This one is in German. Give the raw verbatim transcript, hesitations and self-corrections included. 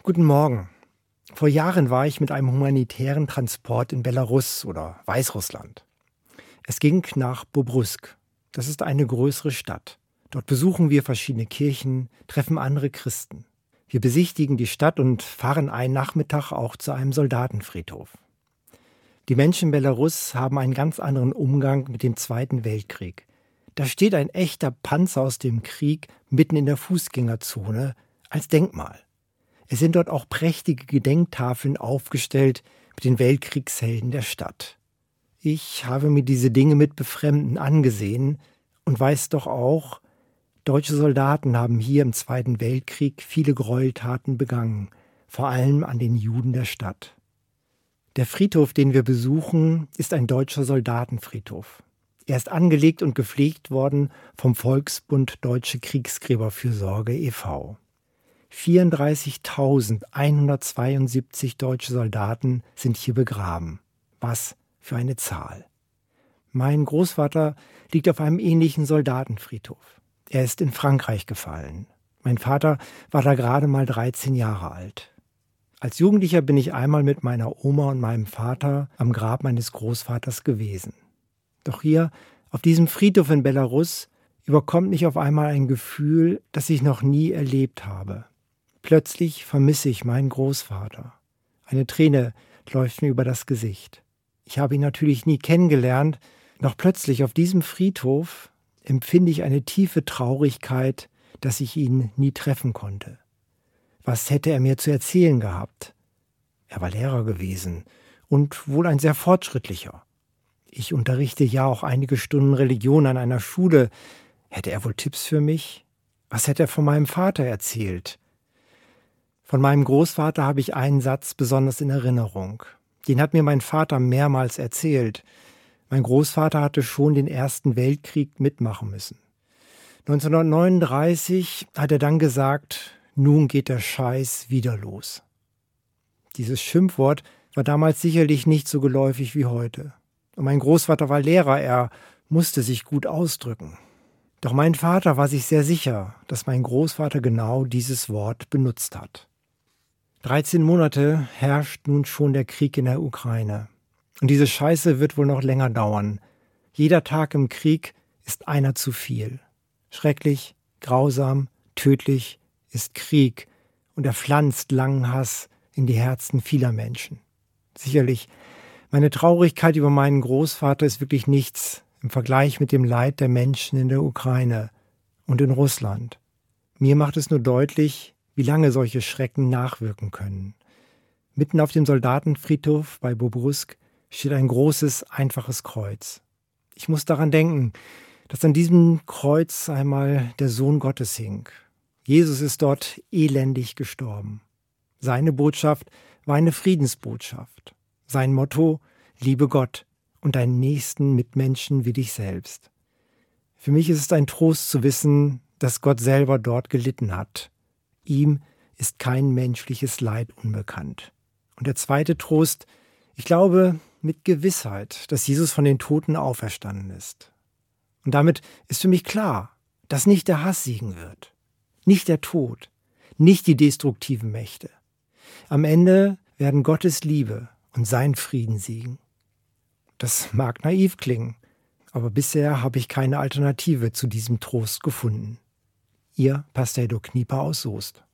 Guten Morgen. Vor Jahren war ich mit einem humanitären Transport in Belarus oder Weißrussland. Es ging nach Bobrusk. Das ist eine größere Stadt. Dort besuchen wir verschiedene Kirchen, treffen andere Christen. Wir besichtigen die Stadt und fahren einen Nachmittag auch zu einem Soldatenfriedhof. Die Menschen in Belarus haben einen ganz anderen Umgang mit dem Zweiten Weltkrieg. Da steht ein echter Panzer aus dem Krieg mitten in der Fußgängerzone als Denkmal. Es sind dort auch prächtige Gedenktafeln aufgestellt mit den Weltkriegshelden der Stadt. Ich habe mir diese Dinge mit Befremden angesehen und weiß doch auch, deutsche Soldaten haben hier im Zweiten Weltkrieg viele Gräueltaten begangen, vor allem an den Juden der Stadt. Der Friedhof, den wir besuchen, ist ein deutscher Soldatenfriedhof. Er ist angelegt und gepflegt worden vom Volksbund Deutsche Kriegsgräberfürsorge e V vierunddreißigtausendeinhundertzweiundsiebzig deutsche Soldaten sind hier begraben. Was für eine Zahl. Mein Großvater liegt auf einem ähnlichen Soldatenfriedhof. Er ist in Frankreich gefallen. Mein Vater war da gerade mal dreizehn Jahre alt. Als Jugendlicher bin ich einmal mit meiner Oma und meinem Vater am Grab meines Großvaters gewesen. Doch hier, auf diesem Friedhof in Belarus, überkommt mich auf einmal ein Gefühl, das ich noch nie erlebt habe. Plötzlich vermisse ich meinen Großvater. Eine Träne läuft mir über das Gesicht. Ich habe ihn natürlich nie kennengelernt, doch plötzlich auf diesem Friedhof empfinde ich eine tiefe Traurigkeit, dass ich ihn nie treffen konnte. Was hätte er mir zu erzählen gehabt? Er war Lehrer gewesen und wohl ein sehr fortschrittlicher. Ich unterrichte ja auch einige Stunden Religion an einer Schule. Hätte er wohl Tipps für mich? Was hätte er von meinem Vater erzählt? Von meinem Großvater habe ich einen Satz besonders in Erinnerung. Den hat mir mein Vater mehrmals erzählt. Mein Großvater hatte schon den Ersten Weltkrieg mitmachen müssen. neunzehnhundertneununddreißig hat er dann gesagt, nun geht der Scheiß wieder los. Dieses Schimpfwort war damals sicherlich nicht so geläufig wie heute. Und mein Großvater war Lehrer, er musste sich gut ausdrücken. Doch mein Vater war sich sehr sicher, dass mein Großvater genau dieses Wort benutzt hat. dreizehn Monate herrscht nun schon der Krieg in der Ukraine. Und diese Scheiße wird wohl noch länger dauern. Jeder Tag im Krieg ist einer zu viel. Schrecklich, grausam, tödlich ist Krieg und er pflanzt langen Hass in die Herzen vieler Menschen. Sicherlich, meine Traurigkeit über meinen Großvater ist wirklich nichts im Vergleich mit dem Leid der Menschen in der Ukraine und in Russland. Mir macht es nur deutlich, wie lange solche Schrecken nachwirken können. Mitten auf dem Soldatenfriedhof bei Bobrusk steht ein großes, einfaches Kreuz. Ich muss daran denken, dass an diesem Kreuz einmal der Sohn Gottes hing. Jesus ist dort elendig gestorben. Seine Botschaft war eine Friedensbotschaft. Sein Motto: Liebe Gott und deinen nächsten Mitmenschen wie dich selbst. Für mich ist es ein Trost zu wissen, dass Gott selber dort gelitten hat. Ihm ist kein menschliches Leid unbekannt. Und der zweite Trost: ich glaube mit Gewissheit, dass Jesus von den Toten auferstanden ist. Und damit ist für mich klar, dass nicht der Hass siegen wird, nicht der Tod, nicht die destruktiven Mächte. Am Ende werden Gottes Liebe und sein Frieden siegen. Das mag naiv klingen, aber bisher habe ich keine Alternative zu diesem Trost gefunden. Ihr Pastor Edo Knieper aus Soest.